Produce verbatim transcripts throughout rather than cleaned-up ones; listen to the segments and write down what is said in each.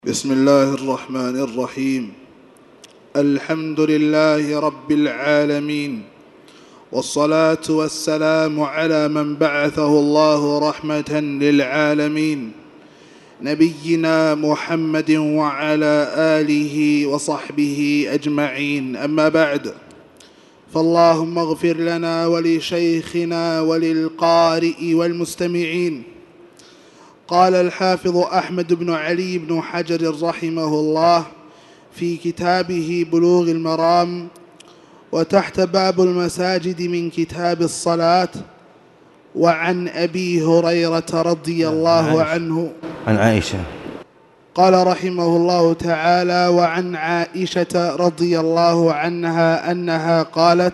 بسم الله الرحمن الرحيم. الحمد لله رب العالمين، والصلاة والسلام على من بعثه الله رحمة للعالمين، نبينا محمد وعلى آله وصحبه أجمعين. أما بعد، فاللهم اغفر لنا ولشيخنا وللقارئ والمستمعين. قال الحافظ أحمد بن علي بن حجر رحمه الله في كتابه بلوغ المرام وتحت باب المساجد من كتاب الصلاة: وعن أبي هريرة رضي الله عنه عن عائشة قال رحمه الله تعالى: وعن عائشة رضي الله عنها أنها قالت: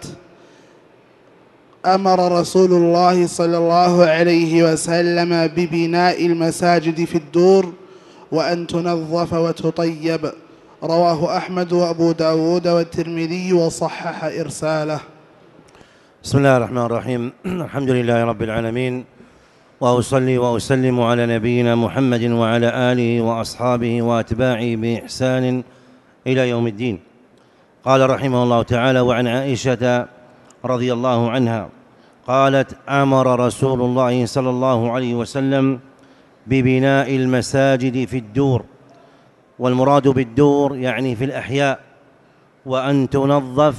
أمر رسول الله صلى الله عليه وسلم ببناء المساجد في الدور وأن تنظف وتطيب. رواه أحمد وأبو داود والترمذي وصحح إرساله. بسم الله الرحمن الرحيم. الحمد لله رب العالمين، وأصلي وأسلم على نبينا محمد وعلى آله وأصحابه وأتباعه بإحسان إلى يوم الدين. قال رحمه الله تعالى: وعن عائشة رضي الله عنها قالت: أمر رسول الله صلى الله عليه وسلم ببناء المساجد في الدور، والمراد بالدور يعني في الأحياء، وأن تنظف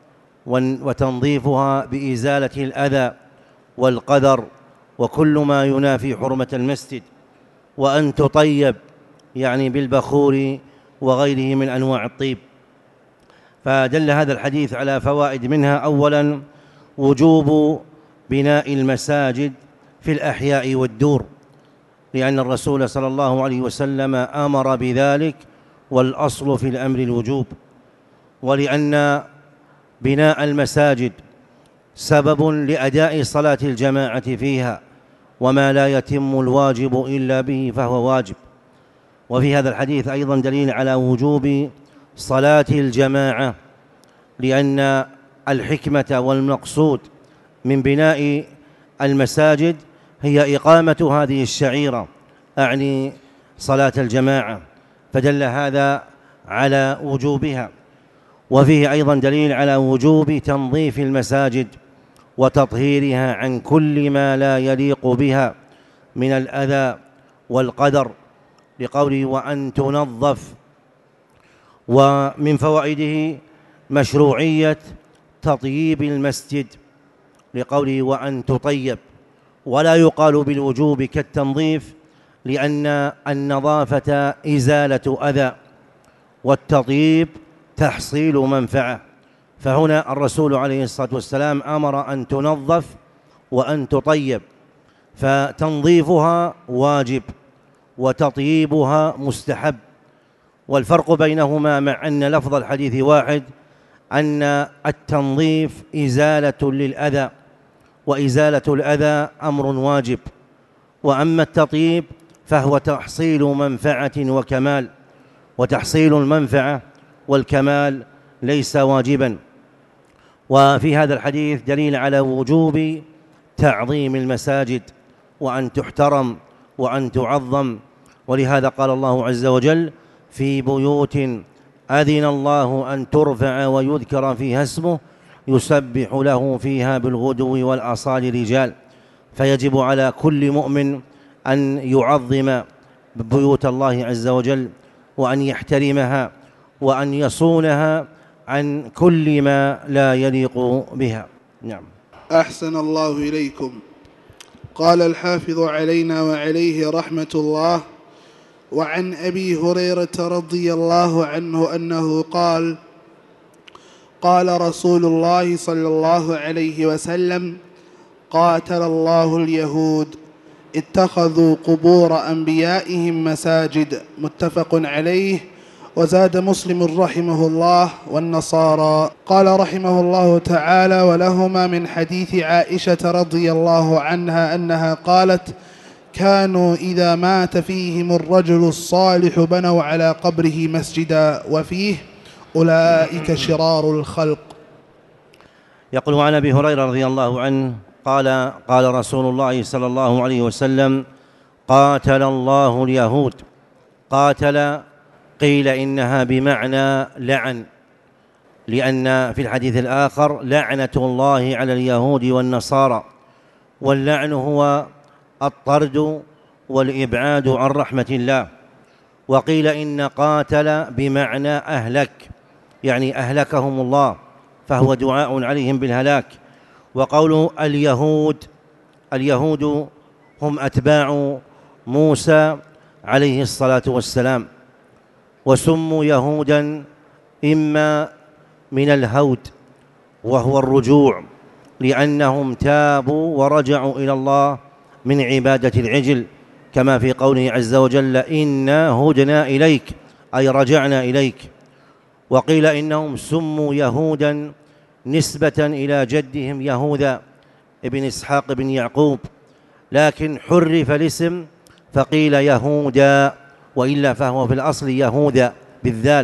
وتنظيفها بإزالة الأذى والقدر وكل ما ينافي حرمة المسجد، وأن تطيب يعني بالبخور وغيره من أنواع الطيب. فدل هذا الحديث على فوائد، منها أولا وجوب بناء المساجد في الأحياء والدور، لأن الرسول صلى الله عليه وسلم أمر بذلك، والأصل في الأمر الوجوب، ولأن بناء المساجد سبب لأداء صلاة الجماعة فيها، وما لا يتم الواجب إلا به فهو واجب. وفي هذا الحديث أيضا دليل على وجوب صلاة الجماعة، لأن الحكمة والمقصود من بناء المساجد هي إقامة هذه الشعيرة، أعني صلاة الجماعة، فدل هذا على وجوبها. وفيه أيضا دليل على وجوب تنظيف المساجد وتطهيرها عن كل ما لا يليق بها من الأذى والقدر، لقوله: وأن تنظف. ومن فوائده مشروعية تطييب المسجد، لقوله: وأن تطيب، ولا يقال بالوجوب كالتنظيف، لأن النظافة إزالة أذى والتطيب تحصيل منفعة. فهنا الرسول عليه الصلاة والسلام أمر أن تنظف وأن تطيب، فتنظيفها واجب وتطييبها مستحب. والفرق بينهما، مع أن لفظ الحديث واحد، أن التنظيف إزالة للأذى، وإزالة الأذى أمر واجب، وأما التطيب فهو تحصيل منفعة وكمال، وتحصيل المنفعة والكمال ليس واجبا. وفي هذا الحديث دليل على وجوب تعظيم المساجد، وأن تحترم وأن تعظم، ولهذا قال الله عز وجل: في بيوت أذن الله أن ترفع ويذكر فيها اسمه يسبح له فيها بالغدو والآصال رجال. فيجب على كل مؤمن أن يعظم بيوت الله عز وجل، وأن يحترمها، وأن يصونها عن كل ما لا يليق بها. نعم. أحسن الله إليكم. قال الحافظ علينا وعليه رحمة الله: وعن أبي هريرة رضي الله عنه أنه قال: قال رسول الله صلى الله عليه وسلم: قاتل الله اليهود اتخذوا قبور أنبيائهم مساجد. متفق عليه. وزاد مسلم رحمه الله: والنصارى. قال رحمه الله تعالى: ولهما من حديث عائشة رضي الله عنها أنها قالت: كانوا إذا مات فيهم الرجل الصالح بنوا على قبره مسجدا، وفيه: أولئك شرار الخلق. يقول عن أبي هريرة رضي الله عنه قال: قال رسول الله صلى الله عليه وسلم: قاتل الله اليهود. قاتل قيل إنها بمعنى لعن، لأن في الحديث الآخر لعنة الله على اليهود والنصارى، واللعن هو الطرد والإبعاد عن رحمة الله. وقيل إن قاتل بمعنى أهلك، يعني أهلكهم الله، فهو دعاء عليهم بالهلاك. وقوله اليهود، اليهود هم أتباع موسى عليه الصلاة والسلام، وسموا يهودا إما من الهود وهو الرجوع، لأنهم تابوا ورجعوا إلى الله من عبادة العجل، كما في قوله عز وجل إنا هدنا إليك، أي رجعنا إليك. وقيل إنهم سموا يهودا نسبة إلى جدهم يهوذا ابن إسحاق بن يعقوب، لكن حرف الاسم فقيل يهودا، وإلا فهو في الأصل يهوذا بالذال.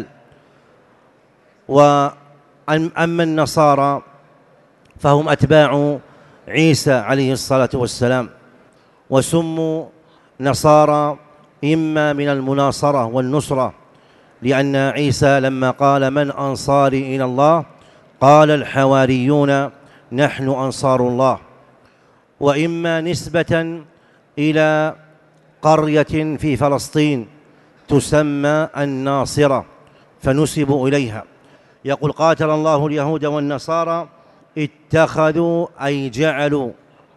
وأما النصارى فهم أتباع عيسى عليه الصلاة والسلام، وسموا نصارى إما من المناصرة والنصرة، لأن عيسى لما قال من أنصاري إلى الله قال الحواريون نحن أنصار الله. وإما نسبة إلى قرية في فلسطين تسمى الناصرة فنسبوا إليها. يقول قاتل الله اليهود والنصارى اتخذوا أي جعلوا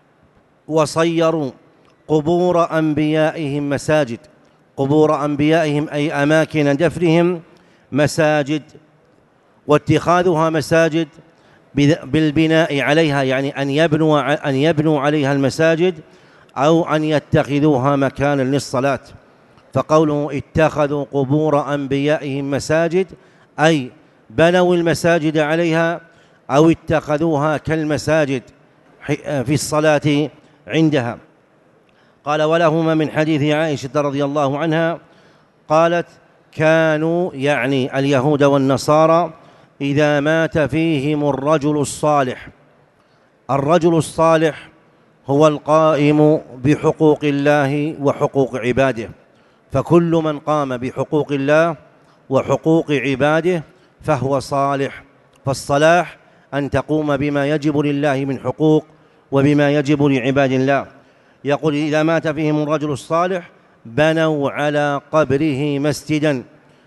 وصيروا قبور أنبيائهم مساجد، قبور أنبيائهم أي أماكن دفنهم مساجد، واتخاذها مساجد بالبناء عليها، يعني أن يبنوا أن يبنوا عليها المساجد أو أن يتخذوها مكانا للصلاة. فقوله اتخذوا قبور أنبيائهم مساجد أي بنوا المساجد عليها أو اتخذوها كالمساجد في الصلاة عندها. قال ولهما من حديث عائشة رضي الله عنها قالت كانوا، يعني اليهود والنصارى، إذا مات فيهم الرجل الصالح، الرجل الصالح هو القائم بحقوق الله وحقوق عباده، فكل من قام بحقوق الله وحقوق عباده فهو صالح. فالصلاح أن تقوم بما يجب لله من حقوق وبما يجب لعباد الله. يقول إذا مات فيهم الرجل الصالح بنوا على قبره مسجدا،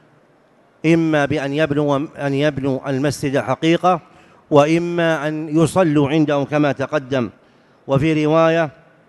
إما بأن يبنوا أن يبنوا المسجد حقيقة، وإما أن يصلوا عنده كما تقدم. وفي رواية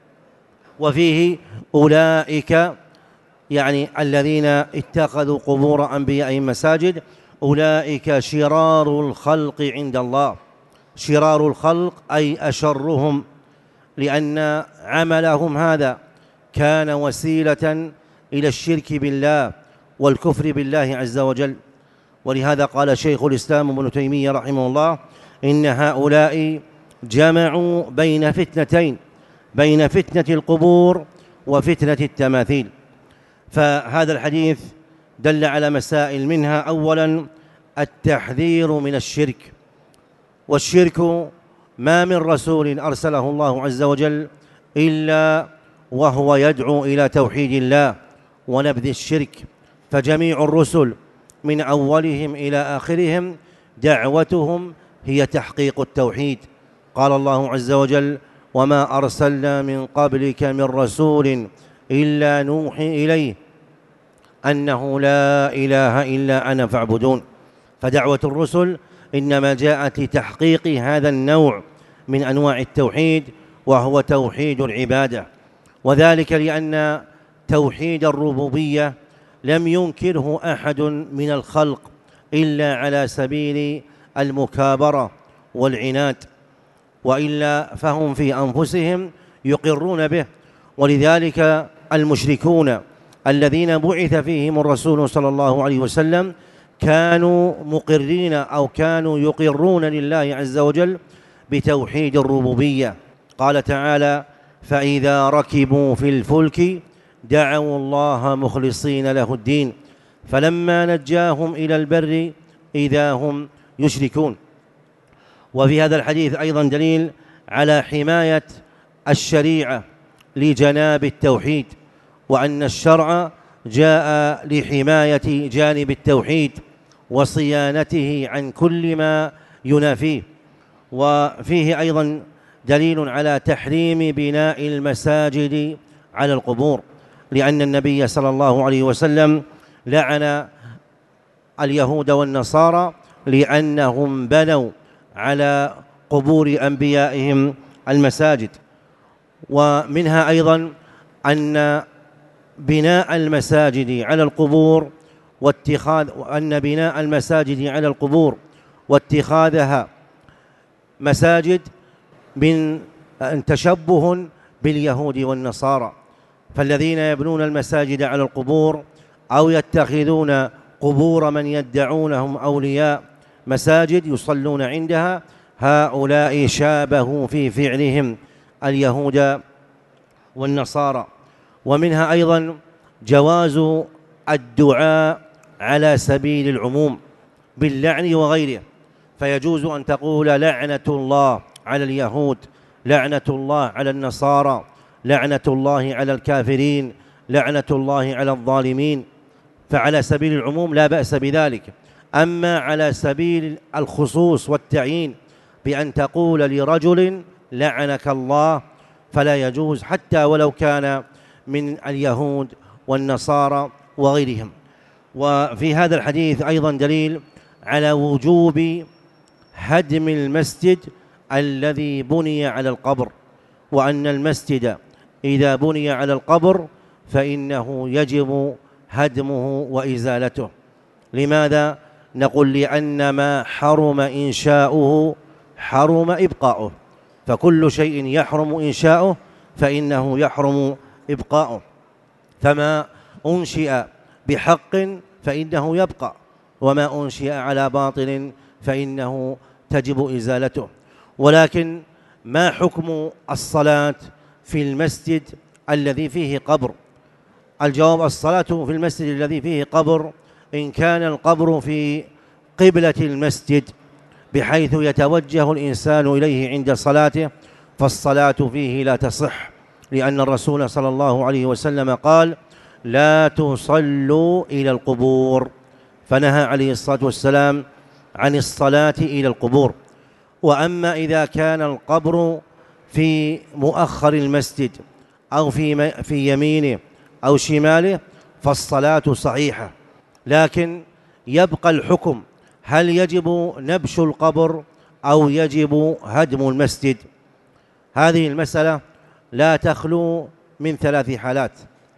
وفيه أولئك، يعني الذين اتخذوا قبور أنبيائهم مساجد، أولئك شرار الخلق عند الله. شرار الخلق أي أشرهم، لأن عملهم هذا كان وسيلة إلى الشرك بالله والكفر بالله عز وجل. ولهذا قال شيخ الإسلام ابن تيمية رحمه الله إن هؤلاء جمعوا بين فتنتين، بين فتنة القبور وفتنة التماثيل. فهذا الحديث دل على مسائل، منها أولا التحذير من الشرك، والشرك ما من رسول أرسله الله عز وجل إلا وهو يدعو إلى توحيد الله ونبذ الشرك، فجميع الرسل من أولهم إلى آخرهم دعوتهم هي تحقيق التوحيد. قال الله عز وجل وما أرسلنا من قبلك من رسول إلا نوحي إليه أنه لا إله إلا أنا فاعبدون. فدعوة الرسل إنما جاءت لتحقيق هذا النوع من أنواع التوحيد، وهو توحيد العبادة، وذلك لأن توحيد الربوبية لم ينكره أحد من الخلق إلا على سبيل المكابرة والعناد، وإلا فهم في أنفسهم يقرون به. ولذلك المشركون الذين بعث فيهم الرسول صلى الله عليه وسلم كانوا مقرين أو كانوا يقرون لله عز وجل بتوحيد الربوبية. قال تعالى فإذا ركبوا في الفلك دعوا الله مخلصين له الدين فلما نجاهم إلى البر إذا هم يشركون. وفي هذا الحديث أيضا دليل على حماية الشريعة لجناب التوحيد، وأن الشرع جاء لحماية جانب التوحيد وصيانته عن كل ما ينافيه. وفيه أيضا دليل على تحريم بناء المساجد على القبور، لأن النبي صلى الله عليه وسلم لعن اليهود والنصارى لأنهم بنوا على قبور أنبيائهم المساجد. ومنها أيضا أن بناء المساجد على القبور واتخاذ أن بناء المساجد على القبور واتخاذها مساجد من تشبه باليهود والنصارى، فالذين يبنون المساجد على القبور أو يتخذون قبور من يدعونهم أولياء مساجد يصلون عندها، هؤلاء شابهوا في فعلهم اليهود والنصارى. ومنها أيضا جواز الدعاء على سبيل العموم باللعن وغيره، فيجوز أن تقول لعنة الله على اليهود، لعنة الله على النصارى، لعنة الله على الكافرين، لعنة الله على الظالمين، فعلى سبيل العموم لا بأس بذلك. أما على سبيل الخصوص والتعيين بأن تقول لرجل لعنك الله فلا يجوز، حتى ولو كان من اليهود والنصارى وغيرهم. وفي هذا الحديث أيضا دليل على وجوب هدم المسجد الذي بني على القبر، وأن المسجد إذا بني على القبر فإنه يجب هدمه وإزالته. لماذا؟ نقول لأن ما حرم إنشاؤه حرم إبقاؤه، فكل شيء يحرم إنشاؤه فإنه يحرم إبقاؤه، فما أنشئ بحق فإنه يبقى، وما أنشئ على باطل فإنه تجب إزالته. ولكن ما حكم الصلاة في المسجد الذي فيه قبر؟ الجواب: الصلاة في المسجد الذي فيه قبر إن كان القبر في قبلة المسجد بحيث يتوجه الإنسان إليه عند صلاته فالصلاة فيه لا تصح، لأن الرسول صلى الله عليه وسلم قال: لا تصلوا إلى القبور، فنهى عليه الصلاة والسلام عن الصلاة إلى القبور. وأما إذا كان القبر في مؤخر المسجد أو في في يمينه أو شماله فالصلاة صحيحة، لكن يبقى الحكم: هل يجب نبش القبر أو يجب هدم المسجد؟ هذه المسألة لا تخلو من ثلاث حالات.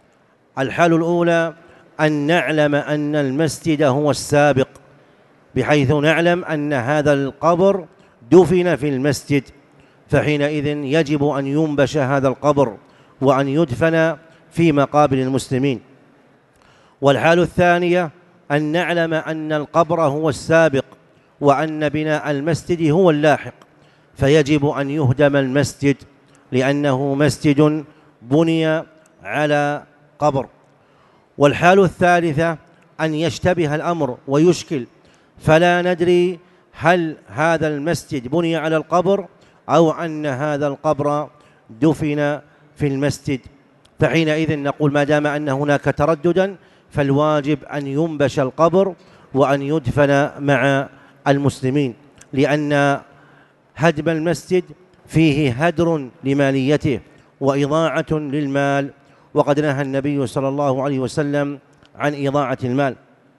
الحال الأولى أن نعلم أن المسجد هو السابق، بحيث نعلم أن هذا القبر دفن في المسجد، فحينئذ يجب أن ينبش هذا القبر وأن يدفن في مقابر المسلمين. والحال الثانية أن نعلم أن القبر هو السابق وأن بناء المسجد هو اللاحق، فيجب أن يهدم المسجد لأنه مسجد بني على قبر. والحال الثالثة أن يشتبه الأمر ويشكل، فلا ندري هل هذا المسجد بني على القبر أو أن هذا القبر دفن في المسجد، فحينئذ نقول ما دام أن هناك ترددا فالواجب أن ينبش القبر وأن يدفن مع المسلمين، لأن هدم المسجد فيه هدر لماليته وإضاعة للمال، وقد نهى النبي صلى الله عليه وسلم عن إضاعة المال.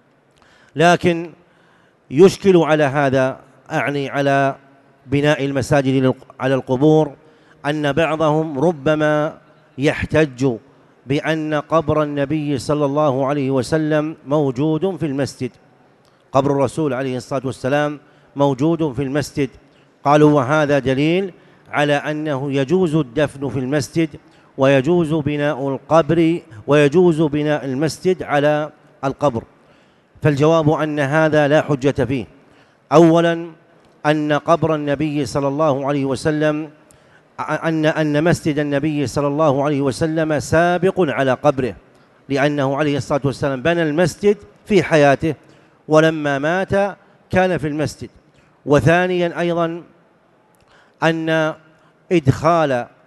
لكن يشكل على هذا، أعني على بناء المساجد على القبور، أن بعضهم ربما يحتج بأن قبر النبي صلى الله عليه وسلم موجود في المسجد، قبر الرسول عليه الصلاة والسلام موجود في المسجد، قالوا وهذا دليل على أنه يجوز الدفن في المسجد ويجوز بناء القبر ويجوز بناء المسجد على القبر. فالجواب أن هذا لا حجة فيه. أولا أن قبر النبي صلى الله عليه وسلم أن أن مسجد النبي صلى الله عليه وسلم سابق على قبره، لأنه عليه الصلاة والسلام بنى المسجد في حياته ولما مات كان في المسجد. وثانيا أيضا أن إدخال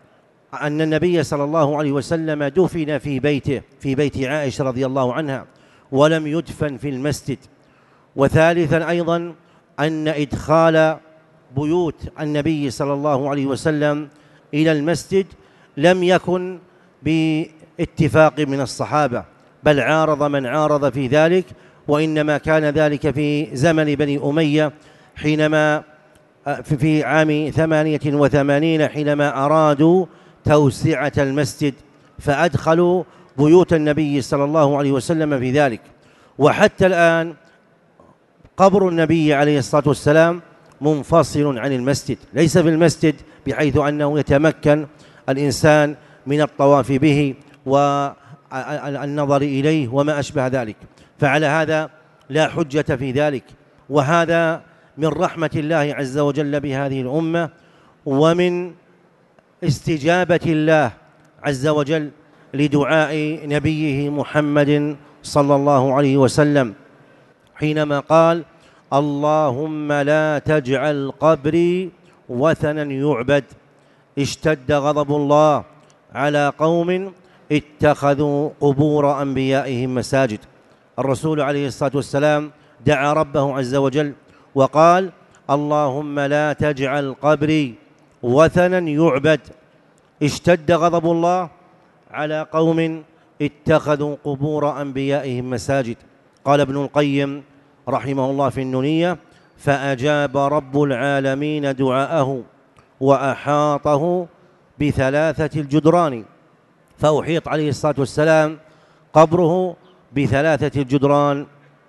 أن النبي صلى الله عليه وسلم دفن في بيته في بيت عائشة رضي الله عنها ولم يدفن في المسجد. وثالثا أيضا أن إدخال بيوت النبي صلى الله عليه وسلم إلى المسجد لم يكن باتفاق من الصحابة، بل عارض من عارض في ذلك، وإنما كان ذلك في زمن بني أمية حينما في عام ثمانية وثمانين حينما أرادوا توسعة المسجد فأدخلوا بيوت النبي صلى الله عليه وسلم في ذلك. وحتى الآن قبر النبي عليه الصلاة والسلام منفصل عن المسجد، ليس في المسجد بحيث أنه يتمكن الإنسان من الطواف به والنظر إليه وما أشبه ذلك، فعلى هذا لا حجة في ذلك. وهذا من رحمة الله عز وجل بهذه الأمة ومن استجابة الله عز وجل لدعاء نبيه محمد صلى الله عليه وسلم حينما قال: اللهم لا تجعل قبري وثنا يعبد اشتد غضب الله على قوم اتخذوا قبور أنبيائهم مساجد. الرسول عليه الصلاة والسلام دعا ربه عز وجل وقال: اللهم لا تجعل قبري وثنا يعبد اشتد غضب الله على قوم اتخذوا قبور أنبيائهم مساجد. قال ابن القيم رحمه الله في النونية: فأجاب رب العالمين دعاءه وأحاطه بثلاثة الجدران، فأحيط عليه الصلاة والسلام قبره بثلاثة الجدران.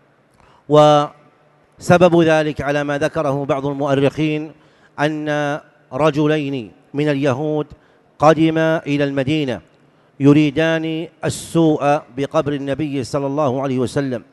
وسبب ذلك على ما ذكره بعض المؤرخين أن رجلين من اليهود قدما إلى المدينة يريدان السوء بقبر النبي صلى الله عليه وسلم،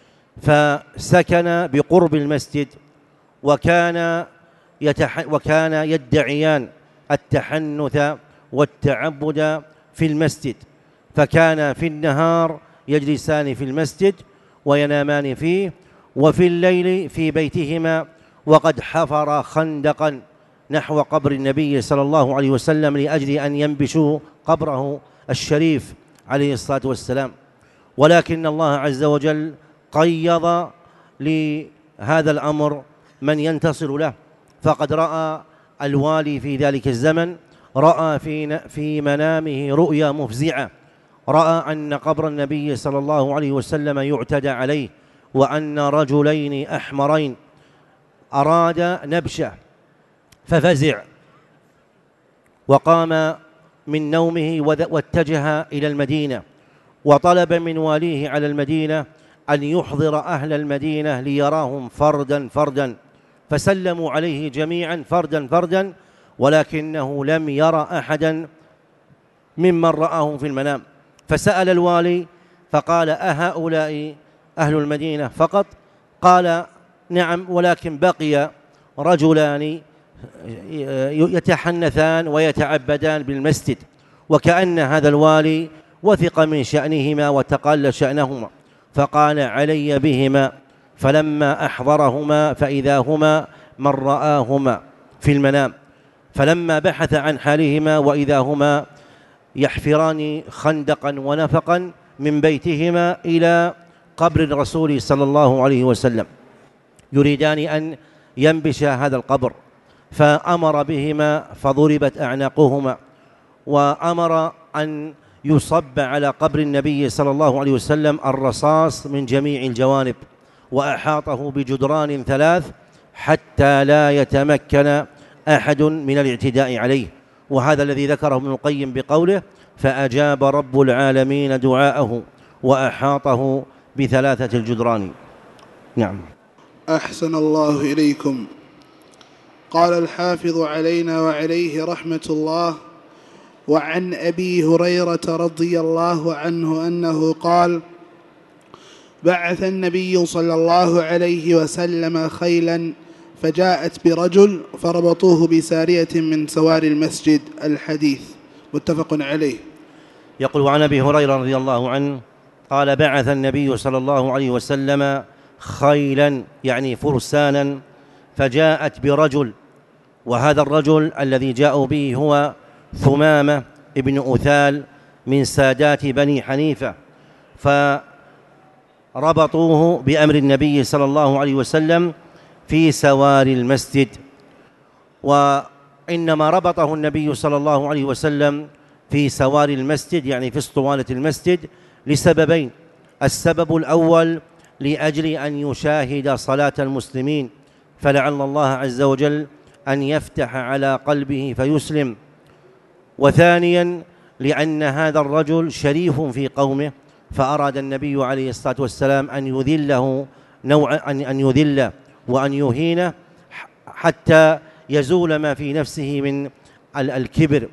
فسكن بقرب المسجد وكان يتح وكان يدعيان التحنث والتعبد في المسجد، فكان في النهار يجلسان في المسجد وينامان فيه، وفي الليل في بيتهما، وقد حفر خندقا نحو قبر النبي صلى الله عليه وسلم لأجل أن ينبشوا قبره الشريف عليه الصلاة والسلام. ولكن الله عز وجل قيض لهذا الأمر من ينتصر له، فقد رأى الوالي في ذلك الزمن رأى في في منامه رؤيا مفزعة، رأى أن قبر النبي صلى الله عليه وسلم يعتدى عليه، وأن رجلين أحمرين أراد نبشه، ففزع وقام من نومه واتجه إلى المدينة، وطلب من واليه على المدينة أن يحضر أهل المدينة ليراهم فردا فردا، فسلموا عليه جميعا فردا فردا، ولكنه لم يرى أحدا ممن رآهم في المنام. فسأل الوالي فقال: أهؤلاء أهل المدينة فقط؟ قال: نعم، ولكن بقي رجلان يتحنثان ويتعبدان بالمسجد. وكأن هذا الوالي وثق من شأنهما وتقل شأنهما، فقال: علي بهما. فلما أحضرهما فإذا هما من رآهما في المنام، فلما بحث عن حالهما وإذا هما يحفران خندقا ونفقا من بيتهما إلى قبر الرسول صلى الله عليه وسلم، يريدان أن ينبش هذا القبر، فأمر بهما فضربت أعناقهما، وأمر أن يصب على قبر النبي صلى الله عليه وسلم الرصاص من جميع الجوانب، وأحاطه بجدران ثلاث حتى لا يتمكن أحد من الاعتداء عليه. وهذا الذي ذكره ابن القيم بقوله: فأجاب رب العالمين دعاءه وأحاطه بثلاثة الجدران. نعم. أحسن الله إليكم. قال الحافظ علينا وعليه رحمة الله: وعن أبي هريرة رضي الله عنه أنه قال: بعث النبي صلى الله عليه وسلم خيلا فجاءت برجل فربطوه بسارية من سوار المسجد. الحديث متفق عليه. يقول عن أبي هريرة رضي الله عنه قال: بعث النبي صلى الله عليه وسلم خيلا يعني فرسانا فجاءت برجل، وهذا الرجل الذي جاءوا به هو ثمامة ابن أثال من سادات بني حنيفة، فربطوه بأمر النبي صلى الله عليه وسلم في سوار المسجد. وإنما ربطه النبي صلى الله عليه وسلم في سوار المسجد يعني في اسطوانة المسجد لسببين: السبب الأول لأجل أن يشاهد صلاة المسلمين، فلعل الله عز وجل أن يفتح على قلبه فيسلم. وثانيا لأن هذا الرجل شريف في قومه، فأراد النبي عليه الصلاة والسلام أن يذله نوع أن يذل وأن يهينه حتى يزول ما في نفسه من الكبر.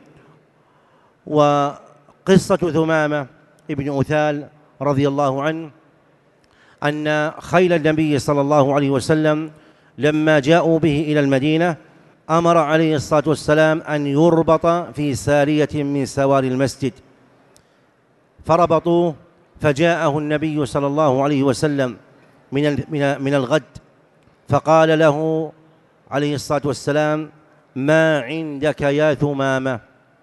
وقصة ثمامة ابن أثال رضي الله عنه أن خيل النبي صلى الله عليه وسلم لما جاءوا به إلى المدينة أمر عليه الصلاة والسلام أن يربط في سارية من سوار المسجد، فربطوه، فجاءه النبي صلى الله عليه وسلم من من الغد، فقال له عليه الصلاة والسلام: ما عندك يا ثمامة؟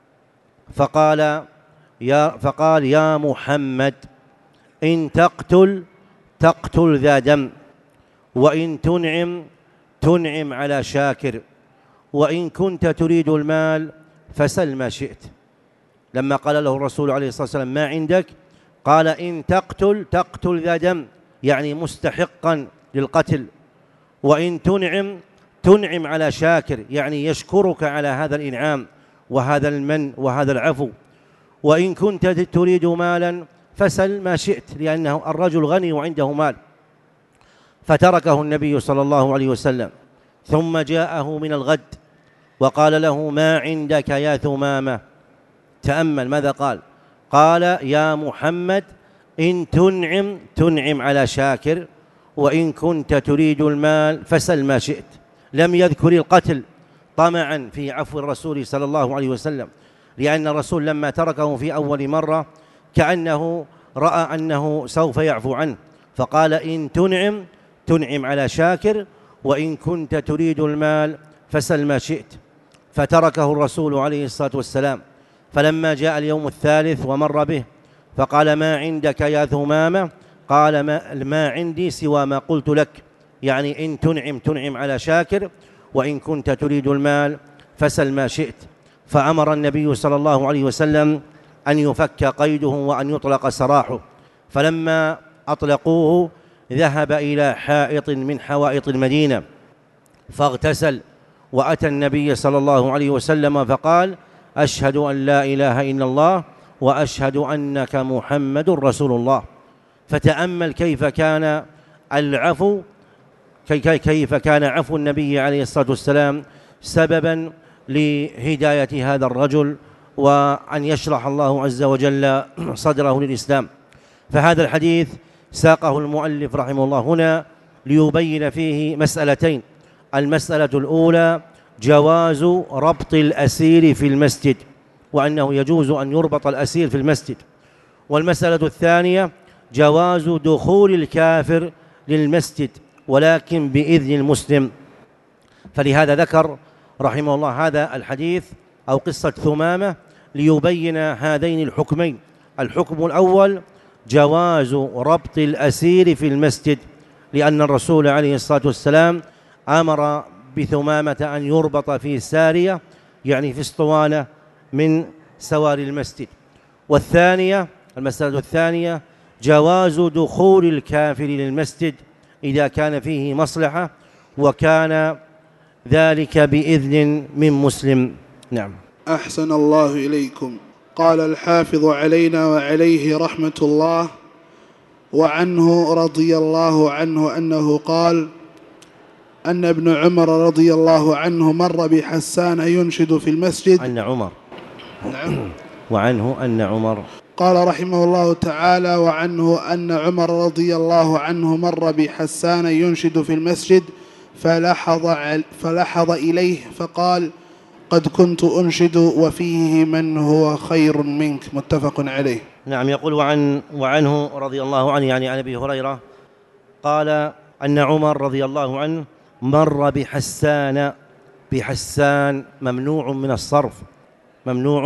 فقال يا فقال يا محمد، إن تقتل تقتل ذا دم، وإن تنعم تنعم على شاكر، وإن كنت تريد المال فسل ما شئت. لما قال له الرسول عليه الصلاة والسلام: ما عندك؟ قال: إن تقتل تقتل ذا دم، يعني مستحقا للقتل، وإن تنعم تنعم على شاكر، يعني يشكرك على هذا الإنعام وهذا المن وهذا العفو، وإن كنت تريد مالا فسل ما شئت، لأنه الرجل غني وعنده مال. فتركه النبي صلى الله عليه وسلم، ثم جاءه من الغد وقال له: ما عندك يا ثمامة؟ تأمل ماذا قال. قال: يا محمد، إن تنعم تنعم على شاكر، وإن كنت تريد المال فسل ما شئت. لم يذكر القتل طمعا في عفو الرسول صلى الله عليه وسلم، لأن الرسول لما تركه في أول مرة كأنه رأى أنه سوف يعفو عنه، فقال: إن تنعم تنعم على شاكر، وإن كنت تريد المال فسل ما شئت. فتركه الرسول عليه الصلاة والسلام. فلما جاء اليوم الثالث ومر به فقال: ما عندك يا ثمامة؟ قال: ما, ما عندي سوى ما قلت لك، يعني إن تنعم تنعم على شاكر، وإن كنت تريد المال فسل ما شئت. فأمر النبي صلى الله عليه وسلم أن يفك قيده وأن يطلق سراحه. فلما أطلقوه ذهب إلى حائط من حوائط المدينة فاغتسل، وأتى النبي صلى الله عليه وسلم فقال: أشهد أن لا إله إلا الله وأشهد أنك محمد رسول الله. فتأمل كيف كان العفو كيف كان عفو النبي عليه الصلاة والسلام سببا لهداية هذا الرجل، وأن يشرح الله عز وجل صدره للإسلام. فهذا الحديث ساقه المؤلف رحمه الله هنا ليبين فيه مسألتين: المسألة الأولى جواز ربط الأسير في المسجد، وأنه يجوز أن يربط الأسير في المسجد. والمسألة الثانية جواز دخول الكافر للمسجد ولكن بإذن المسلم. فلهذا ذكر رحمه الله هذا الحديث أو قصة ثمامة ليبين هذين الحكمين: الحكم الأول جواز ربط الأسير في المسجد، لأن الرسول عليه الصلاة والسلام أمر بثمامة أن يربط في سارية، يعني في اسطوانة من سوار المسجد. والثانية المسألة الثانية جواز دخول الكافر للمسجد إذا كان فيه مصلحة وكان ذلك بإذن من مسلم. نعم. أحسن الله إليكم. قال الحافظ علينا وعليه رحمة الله: وعنه رضي الله عنه أنه قال أن ابن عمر رضي الله عنه مر بحسان ينشد في المسجد. أن عمر نعم. وعنه أن عمر قال رحمه الله تعالى: وعنه أن عمر رضي الله عنه مر بحسان ينشد في المسجد فلحظ, فلحظ إليه فقال: قد كنت أنشد وفيه من هو خير منك. متفق عليه. نعم. يقول وعن وعنه رضي الله عنه، يعني عن أبي هريرة، قال أن عمر رضي الله عنه مر بحسان. بحسان ممنوع من الصرف، ممنوع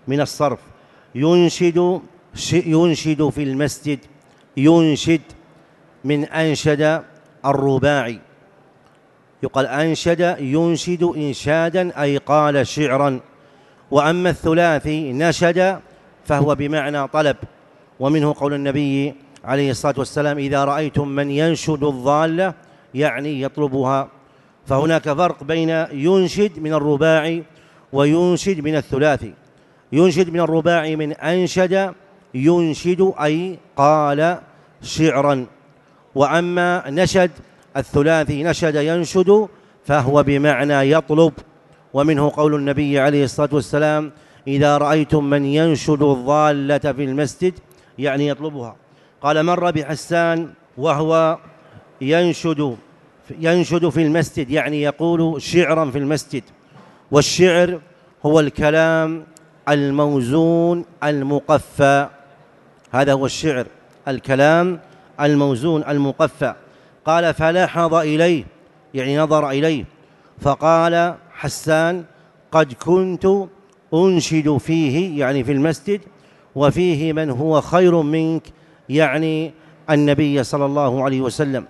من الصرف. ينشد ينشد في المسجد، ينشد من أنشد الرباعي، يقال أنشد ينشد إنشادا أي قال شعرا. وأما الثلاثي نشد فهو بمعنى طلب، ومنه قول النبي عليه الصلاة والسلام: إذا رأيتم من ينشد الضالة يعني يطلبها. فهناك فرق بين ينشد من الرباعي وينشد من الثلاثي. ينشد من الرباعي من أنشد ينشد أي قال شعرا، وأما نشد الثلاثي نشد ينشد فهو بمعنى يطلب، ومنه قول النبي عليه الصلاة والسلام: إذا رأيتم من ينشد الضالة في المسجد يعني يطلبها. قال: مر بحسان وهو ينشد ينشد في المسجد يعني يقول شعرا في المسجد. والشعر هو الكلام الموزون المقفى، هذا هو الشعر، الكلام الموزون المقفى. قال: فلاحظ إليه يعني نظر إليه، فقال حسان: قد كنت أنشد فيه يعني في المسجد، وفيه من هو خير منك يعني النبي صلى الله عليه وسلم.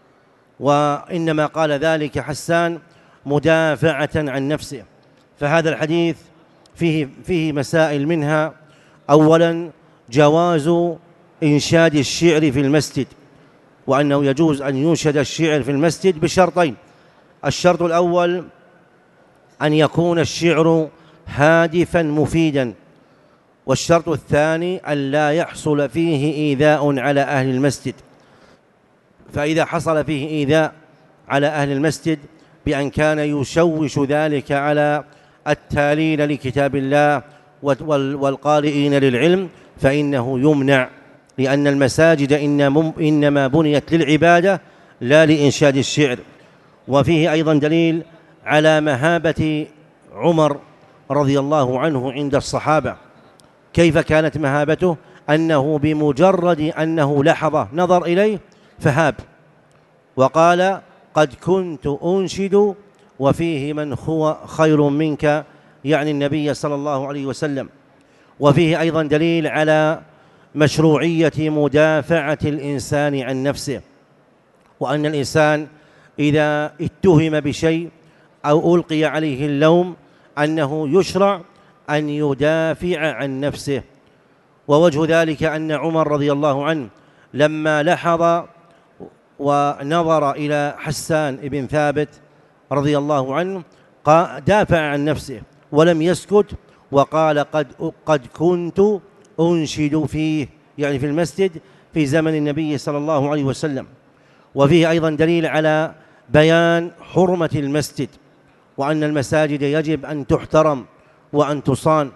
وإنما قال ذلك حسان مدافعة عن نفسه. فهذا الحديث فيه فيه مسائل، منها أولا جواز إنشاد الشعر في المسجد، وأنه يجوز أن ينشد الشعر في المسجد بشرطين: الشرط الأول أن يكون الشعر هادفا مفيدا، والشرط الثاني أن لا يحصل فيه إيذاء على أهل المسجد. فإذا حصل فيه إيذاء على أهل المسجد بأن كان يشوش ذلك على التالين لكتاب الله والقارئين للعلم فإنه يمنع، لأن المساجد إنما بنيت للعبادة لا لإنشاد الشعر. وفيه أيضا دليل على مهابة عمر رضي الله عنه عند الصحابة. كيف كانت مهابته؟ أنه بمجرد أنه لحظة نظر إليه فهاب وقال: قد كنت أنشد وفيه من هو خير منك يعني النبي صلى الله عليه وسلم. وفيه أيضا دليل على مشروعية مدافعة الإنسان عن نفسه، وأن الإنسان إذا اتهم بشيء أو ألقي عليه اللوم أنه يشرع أن يدافع عن نفسه. ووجه ذلك أن عمر رضي الله عنه لما لحظ ونظر إلى حسان بن ثابت رضي الله عنه دافع عن نفسه ولم يسكت، وقال: قد قد كنت أنشد فيه يعني في المسجد في زمن النبي صلى الله عليه وسلم. وفيه أيضا دليل على بيان حرمة المسجد، وأن المساجد يجب أن تحترم وأن تصان.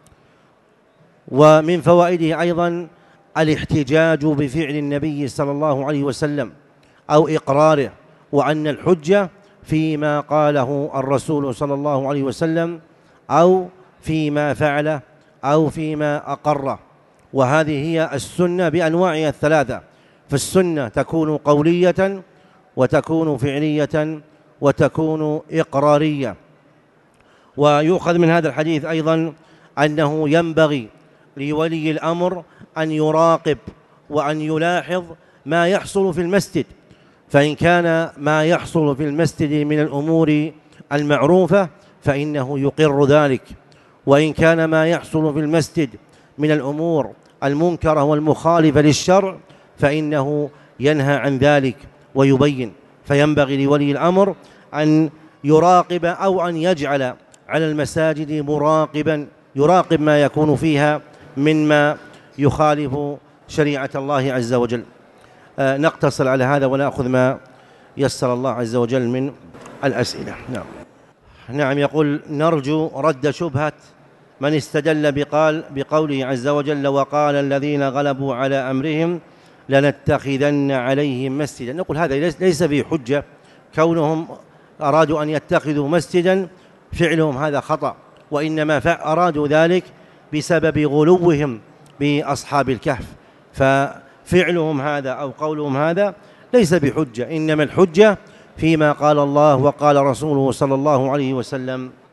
ومن فوائده أيضا الاحتجاج بفعل النبي صلى الله عليه وسلم أو إقراره، وأن الحجة فيما قاله الرسول صلى الله عليه وسلم أو فيما فعله أو فيما أقره. وهذه هي السنة بأنواعها الثلاثة، فالسنة تكون قولية وتكون فعلية وتكون إقرارية. ويؤخذ من هذا الحديث أيضا أنه ينبغي لولي الأمر أن يراقب وأن يلاحظ ما يحصل في المسجد، فإن كان ما يحصل في المسجد من الأمور المعروفة فإنه يقر ذلك، وإن كان ما يحصل في المسجد من الأمور المنكرة والمخالفة للشرع فإنه ينهى عن ذلك ويبين. فينبغي لولي الأمر أن يراقب أو أن يجعل على المساجد مراقبا يراقب ما يكون فيها مما يخالف شريعة الله عز وجل. آه نقتصر على هذا ونأخذ ما يسر الله عز وجل من الأسئلة. نعم نعم يقول: نرجو رد شبهة من استدل بقال بقوله عز وجل: وقال الذين غلبوا على أمرهم لنتخذن عليهم مسجدا. نقول هذا ليس به حجة، كونهم أرادوا أن يتخذوا مسجدا فعلهم هذا خطأ، وإنما أرادوا ذلك بسبب غلوهم بأصحاب الكهف، ففعلهم هذا أو قولهم هذا ليس بحجة، إنما الحجة فيما قال الله وقال رسوله صلى الله عليه وسلم.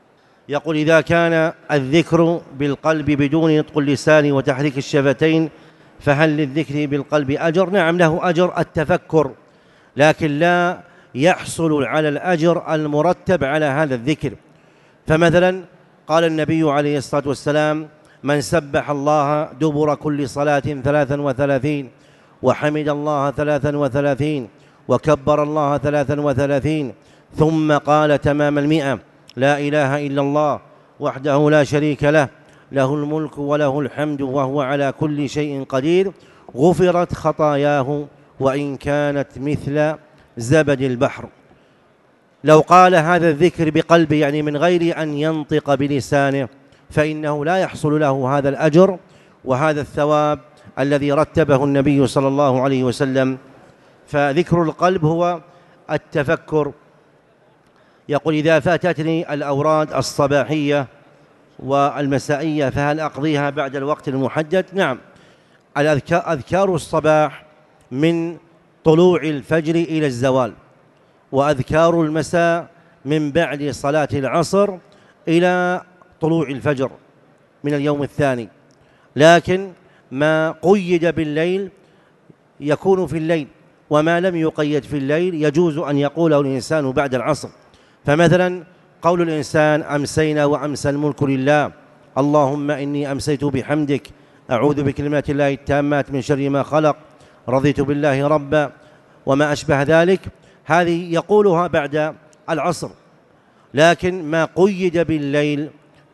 يقول: إذا كان الذكر بالقلب بدون نطق اللسان وتحريك الشفتين فهل للذكر بالقلب أجر؟ نعم، له أجر التفكر، لكن لا يحصل على الأجر المرتب على هذا الذكر. فمثلا قال النبي عليه الصلاة والسلام: من سبح الله دبر كل صلاة ثلاثا وثلاثين، وحمد الله ثلاثا وثلاثين، وكبر الله ثلاثا وثلاثين، ثم قال تمام المئة: لا إله إلا الله وحده لا شريك له، له الملك وله الحمد وهو على كل شيء قدير، غفرت خطاياه وإن كانت مثل زبد البحر. لو قال هذا الذكر بقلبه، يعني من غير أن ينطق بلسانه، فإنه لا يحصل له هذا الأجر وهذا الثواب الذي رتبه النبي صلى الله عليه وسلم. فذكر القلب هو التفكر. يقول: إذا فاتتني الأوراد الصباحية والمسائية فهل أقضيها بعد الوقت المحدد؟ نعم، أذكار الصباح من طلوع الفجر إلى الزوال، وأذكار المساء من بعد صلاة العصر إلى طلوع الفجر من اليوم الثاني. لكن ما قيد بالليل يكون في الليل، وما لم يقيد في الليل يجوز أن يقوله الإنسان بعد العصر. فمثلا قول الإنسان: أمسينا وأمسى الملك لله، اللهم إني أمسيت بحمدك، أعوذ بكلمات الله التامات من شر ما خلق، رضيت بالله ربا، وما أشبه ذلك، هذه يقولها بعد العصر. لكن ما قيد بالليل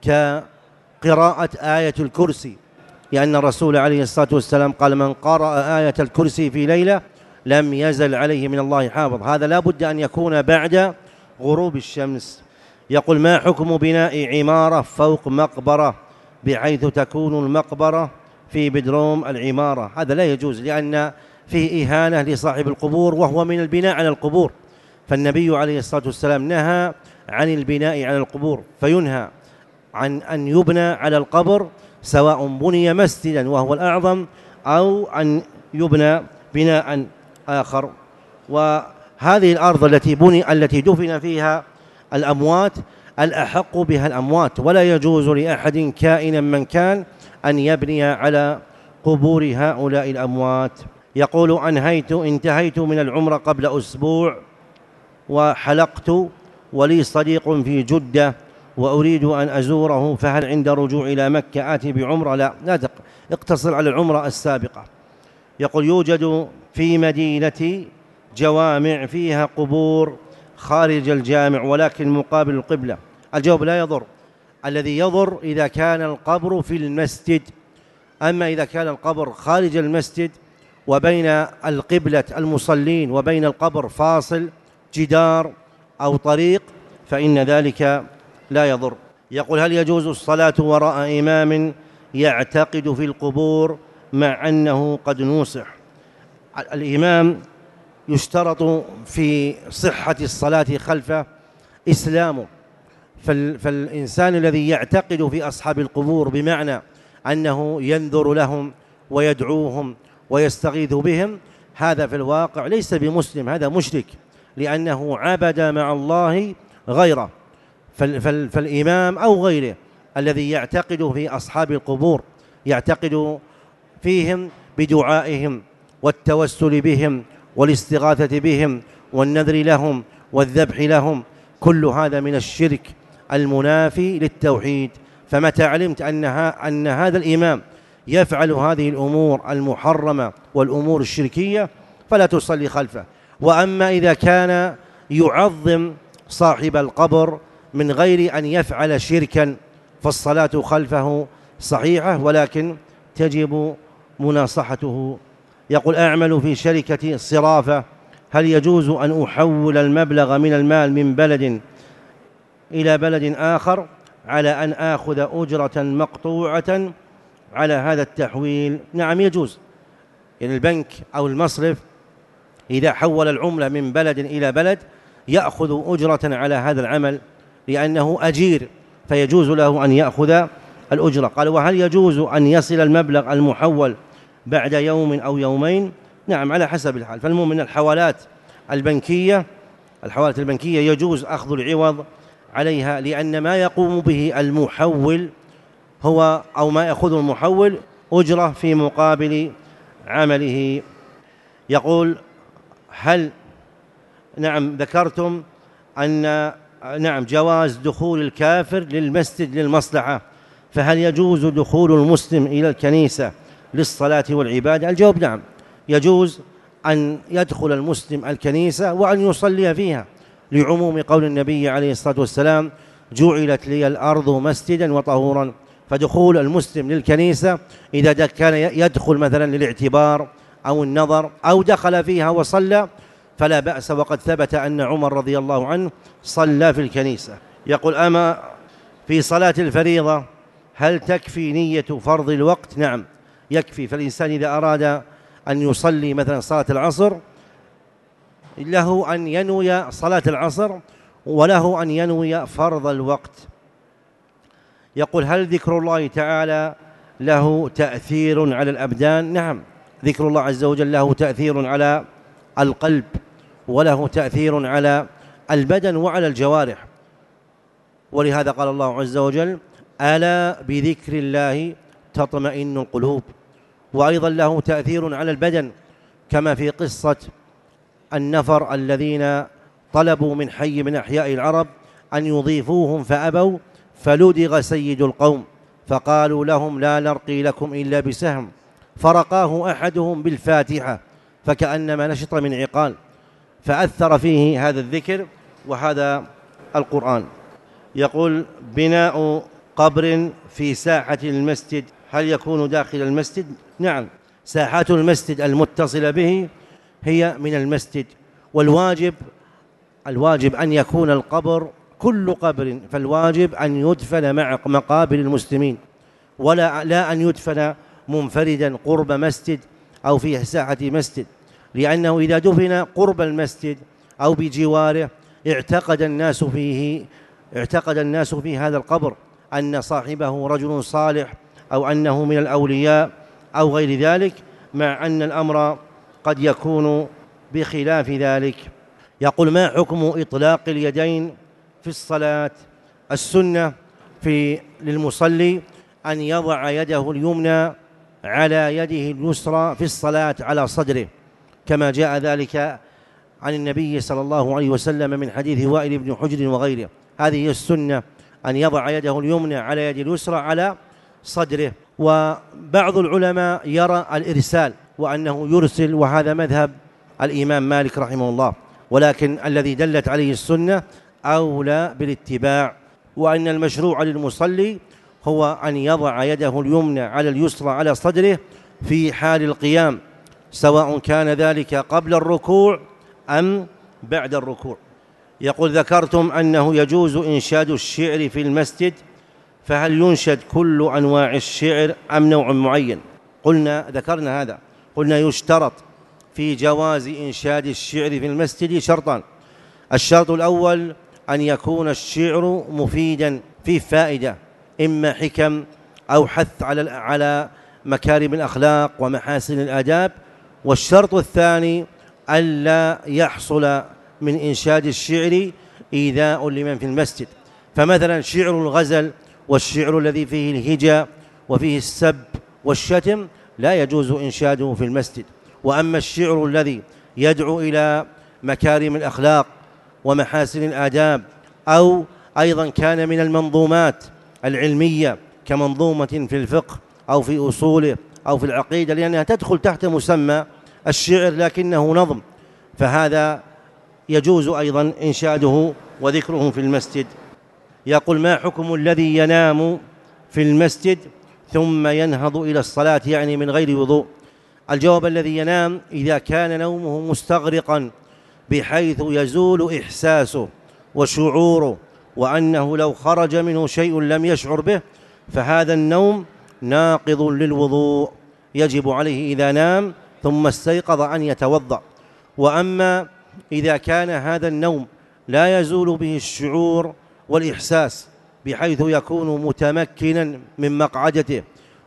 كقراءة آية الكرسي، لأن الرسول عليه الصلاة والسلام قال: من قرأ آية الكرسي في ليلة لم يزل عليه من الله حافظ. هذا لا بد أن يكون بعد غروب الشمس. يقول: ما حكم بناء عمارة فوق مقبرة بحيث تكون المقبرة في بدروم العمارة؟ هذا لا يجوز، لأن فيه إهانة لصاحب القبور، وهو من البناء على القبور. فالنبي عليه الصلاة والسلام نهى عن البناء على القبور، فينهى عن أن يبنى على القبر، سواء بني مسجدا وهو الأعظم أو أن يبنى بناء آخر. وهذه الأرض التي بني التي دفن فيها الأموات الأحق بها الأموات، ولا يجوز لأحد كائنا من كان أن يبني على قبور هؤلاء الأموات. يقول: أنهيت انتهيت من العمرة قبل أسبوع وحلقت، ولي صديق في جدة وأريد أن أزوره، فهل عند رجوع إلى مكة آتي بعمرة؟ لا، لا اقتصر على العمرة السابقة. يقول: يوجد في مدينتي جوامع فيها قبور خارج الجامع ولكن مقابل القبلة. الجواب: لا يضر. الذي يضر إذا كان القبر في المسجد. أما إذا كان القبر خارج المسجد وبين القبلة المصلين وبين القبر فاصل جدار أو طريق فإن ذلك لا يضر. يقول: هل يجوز الصلاة وراء إمام يعتقد في القبور مع أنه قد نوصح؟ الإمام يشترط في صحة الصلاة خلفه إسلامه. فالإنسان الذي يعتقد في أصحاب القبور بمعنى أنه ينذر لهم ويدعوهم ويستغيث بهم، هذا في الواقع ليس بمسلم، هذا مشرك، لأنه عبد مع الله غيره. فالإمام أو غيره الذي يعتقد في أصحاب القبور يعتقد فيهم بدعائهم والتوسل بهم والاستغاثة بهم والنذر لهم والذبح لهم، كل هذا من الشرك المنافي للتوحيد. فمتى علمت أنها أن هذا الإمام يفعل هذه الأمور المحرمة والأمور الشركية فلا تصلي خلفه. وأما إذا كان يعظم صاحب القبر من غير أن يفعل شركا فالصلاة خلفه صحيحة، ولكن تجب مناصحته. يقول: أعمل في شركة صرافة، هل يجوز أن أحول المبلغ من المال من بلد إلى بلد آخر على أن آخذ أجرة مقطوعة على هذا التحويل؟ نعم يجوز. يعني البنك أو المصرف إذا حول العملة من بلد إلى بلد يأخذ أجرة على هذا العمل لأنه أجير، فيجوز له أن يأخذ الأجرة. قال: وهل يجوز أن يصل المبلغ المحول بعد يوم أو يومين؟ نعم، على حسب الحال. فالمهم من الحوالات البنكية الحوالات البنكية يجوز أخذ العوض عليها، لأن ما يقوم به المحول هو أو ما يأخذ المحول أجرة في مقابل عمله. يقول هل نعم ذكرتم أن نعم جواز دخول الكافر للمسجد للمصلحة، فهل يجوز دخول المسلم إلى الكنيسة للصلاة والعبادة؟ الجواب نعم، يجوز أن يدخل المسلم الكنيسة وأن يصلي فيها، لعموم قول النبي عليه الصلاة والسلام: جعلت لي الأرض مسجدا وطهورا. فدخول المسلم للكنيسة إذا كان يدخل مثلا للاعتبار أو النظر أو دخل فيها وصلى فلا بأس، وقد ثبت أن عمر رضي الله عنه صلى في الكنيسة. يقول أما في صلاة الفريضة هل تكفي نية فرض الوقت؟ نعم يكفي. فالإنسان إذا أراد أن يصلي مثلا صلاة العصر له أن ينوي صلاة العصر وله أن ينوي فرض الوقت. يقول هل ذكر الله تعالى له تأثير على الأبدان؟ نعم، ذكر الله عز وجل له تأثير على القلب وله تأثير على البدن وعلى الجوارح، ولهذا قال الله عز وجل: ألا بذكر الله تطمئن القلوب. وأيضا له تأثير على البدن كما في قصة النفر الذين طلبوا من حي من أحياء العرب أن يضيفوهم فأبوا، فلدغ سيد القوم فقالوا لهم: لا نرقي لكم إلا بسهم، فرقاه أحدهم بالفاتحة فكأنما نشط من عقال، فأثر فيه هذا الذكر وهذا القرآن. يقول بناء قبر في ساحة المسجد هل يكون داخل المسجد؟ نعم، ساحات المسجد المتصلة به هي من المسجد، والواجب الواجب أن يكون القبر كل قبر، فالواجب أن يدفن مع مقابر المسلمين، ولا لا أن يدفن منفردا قرب مسجد أو في ساحة مسجد، لأنه إذا دفن قرب المسجد أو بجواره اعتقد الناس فيه اعتقد الناس في هذا القبر أن صاحبه رجل صالح أو أنه من الأولياء أو غير ذلك، مع أن الأمر قد يكون بخلاف ذلك. يقول ما حكم إطلاق اليدين في الصلاة؟ السنة في للمصلي أن يضع يده اليمنى على يده اليسرى في الصلاة على صدره، كما جاء ذلك عن النبي صلى الله عليه وسلم من حديث وائل بن حجر وغيره. هذه هي السنة، أن يضع يده اليمنى على يد اليسرى على صدره. وبعض العلماء يرى الإرسال وأنه يرسل، وهذا مذهب الإمام مالك رحمه الله، ولكن الذي دلت عليه السنة أولى بالاتباع، وأن المشروع للمصلي هو أن يضع يده اليمنى على اليسرى على صدره في حال القيام، سواء كان ذلك قبل الركوع أم بعد الركوع. يقول ذكرتم أنه يجوز إنشاد الشعر في المسجد، فهل ينشد كل أنواع الشعر أم نوع معين؟ قلنا ذكرنا هذا، قلنا يشترط في جواز إنشاد الشعر في المسجد شرطان. الشرط الأول أن يكون الشعر مفيدا فيه فائدة، إما حكم أو حث على على مكارم الأخلاق ومحاسن الآداب. والشرط الثاني ألا يحصل من إنشاد الشعر إيذاء لمن في المسجد، فمثلا شعر الغزل والشعر الذي فيه الهجاء وفيه السب والشتم لا يجوز إنشاده في المسجد. وأما الشعر الذي يدعو إلى مكارم الأخلاق ومحاسن الآداب، أو أيضا كان من المنظومات العلمية كمنظومة في الفقه أو في أصوله أو في العقيدة، لأنها تدخل تحت مسمى الشعر لكنه نظم، فهذا يجوز أيضا إنشاده وذكره في المسجد. يقول ما حكم الذي ينام في المسجد ثم ينهض إلى الصلاة، يعني من غير وضوء؟ الجواب الذي ينام إذا كان نومه مستغرقا بحيث يزول إحساسه وشعوره وأنه لو خرج منه شيء لم يشعر به، فهذا النوم ناقض للوضوء، يجب عليه إذا نام ثم استيقظ أن يتوضأ. وأما إذا كان هذا النوم لا يزول به الشعور والإحساس بحيث يكون متمكنا من مقعدته،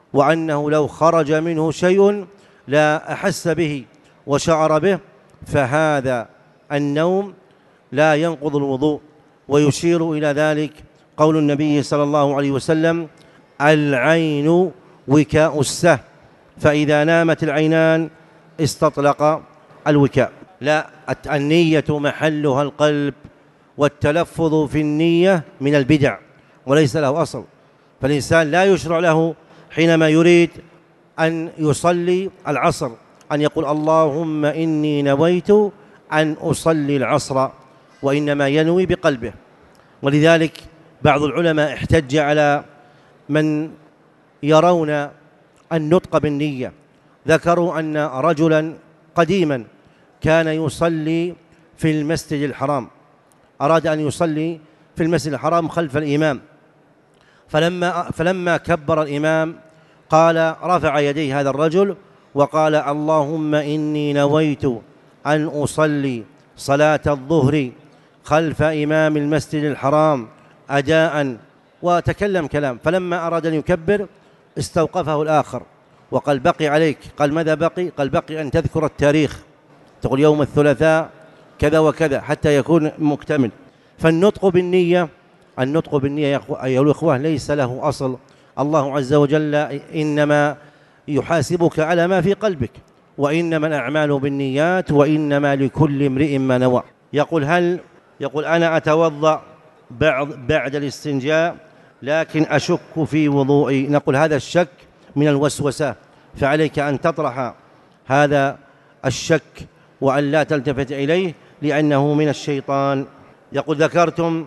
وأنه لو خرج منه شيء لا أحس به وشعر به، فهذا النوم لا ينقض الوضوء، ويشير إلى ذلك قول النبي صلى الله عليه وسلم: العين وكاء السهم، فإذا نامت العينان استطلق الوكاء. لا، النية محلها القلب، والتلفظ في النية من البدع وليس له أصل، فالإنسان لا يشرع له حينما يريد أن يصلي العصر أن يقول: اللهم إني نويت أن أصلي العصر، وإنما ينوي بقلبه. ولذلك بعض العلماء احتج على من يرون النطق بالنية، ذكروا أن رجلا قديما كان يصلي في المسجد الحرام، أراد أن يصلي في المسجد الحرام خلف الإمام، فلما, فلما كبر الإمام قال رفع يديه هذا الرجل وقال: اللهم إني نويت أن أصلي صلاة الظهر خلف إمام المسجد الحرام أداء، وتكلم كلام. فلما أراد أن يكبر استوقفه الآخر وقال: بقي عليك. قال: ماذا بقي؟ قال: بقي أن تذكر التاريخ، تقول يوم الثلاثاء كذا وكذا حتى يكون مكتمل. فالنطق بالنية النطق بالنية أيها الأخوة ليس له أصل. الله عز وجل إنما يحاسبك على ما في قلبك، وإنما الأعمال بالنيات وإنما لكل امرئ ما نوى. يقول هل يقول أنا أتوضأ بعد, بعد الاستنجاء لكن أشك في وضوئي. نقول هذا الشك من الوسوسة، فعليك أن تطرح هذا الشك وأن لا تلتفت إليه لأنه من الشيطان. يقول ذكرتم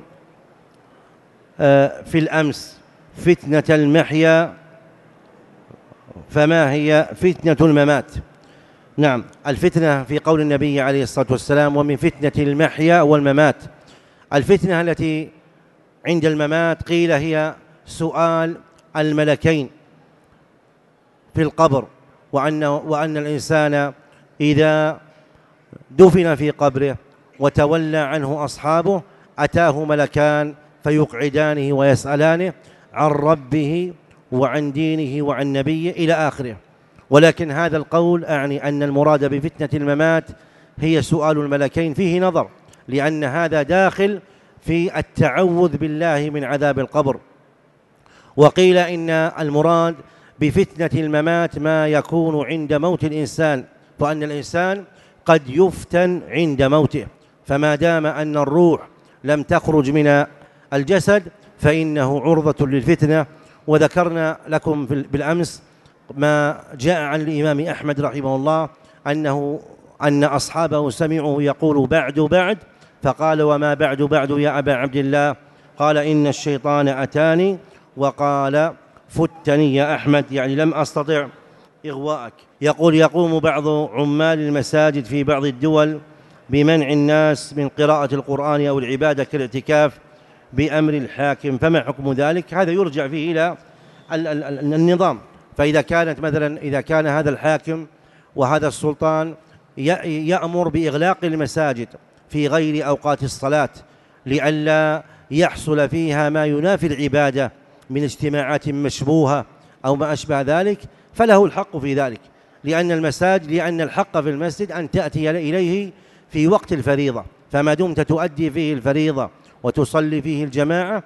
في الأمس فتنة المحيا، فما هي فتنة الممات؟ نعم، الفتنة في قول النبي عليه الصلاة والسلام: ومن فتنة المحيا والممات. الفتنة التي عند الممات قيل هي سؤال الملكين في القبر، وأن, وأن الإنسان إذا دفن في قبره وتولى عنه أصحابه أتاه ملكان فيقعدانه ويسألانه عن ربه وعن دينه وعن نبيه إلى آخره. ولكن هذا القول أعني أن المراد بفتنة الممات هي سؤال الملكين، فيه نظر، لأن هذا داخل في التعوذ بالله من عذاب القبر. وقيل إن المراد بفتنة الممات ما يكون عند موت الإنسان، وأن الإنسان قد يفتن عند موته، فما دام أن الروح لم تخرج من الجسد فإنه عرضة للفتنة. وذكرنا لكم بالأمس ما جاء عن الإمام أحمد رحمه الله أنه أن أصحابه سمعوا يقول: بعد بعد، فقال: وما بعد بعد يا أبا عبد الله؟ قال: إن الشيطان أتاني وقال: فتني يا أحمد، يعني لم أستطع إغواءك. يقول: يقوم بعض عمال المساجد في بعض الدول بمنع الناس من قراءة القرآن أو العبادة كالاعتكاف بأمر الحاكم، فما حكم ذلك؟ هذا يرجع فيه إلى النظام. فإذا كانت مثلا إذا كان هذا الحاكم وهذا السلطان يأمر بإغلاق المساجد في غير أوقات الصلاة لئلا يحصل فيها ما ينافي العبادة من اجتماعات مشبوهة أو ما أشبه ذلك، فله الحق في ذلك، لأن المساجد لأن الحق في المسجد أن تأتي إليه في وقت الفريضة، فما دمت تؤدي فيه الفريضة وتصلي فيه الجماعة،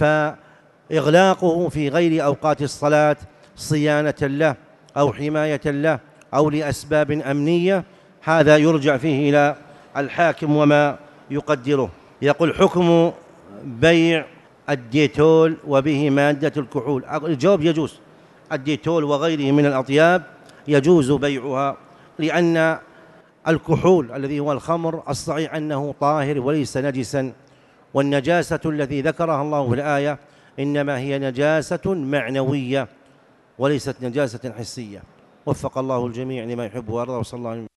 فإغلاقه في غير أوقات الصلاة صيانة له أو حماية له أو لأسباب أمنية هذا يرجع فيه إلى الحاكم وما يقدره. يقول: حكم بيع الديتول وبه مادة الكحول؟ الجواب: يجوز. الديتول وغيره من الأطياب يجوز بيعها، لأن الكحول الذي هو الخمر الصحيح أنه طاهر وليس نجسا، والنجاسة التي ذكرها الله في الآية إنما هي نجاسة معنوية وليست نجاسة حسية. وفق الله الجميع لما يحب ويرضى، وصلى الله عليه وسلم.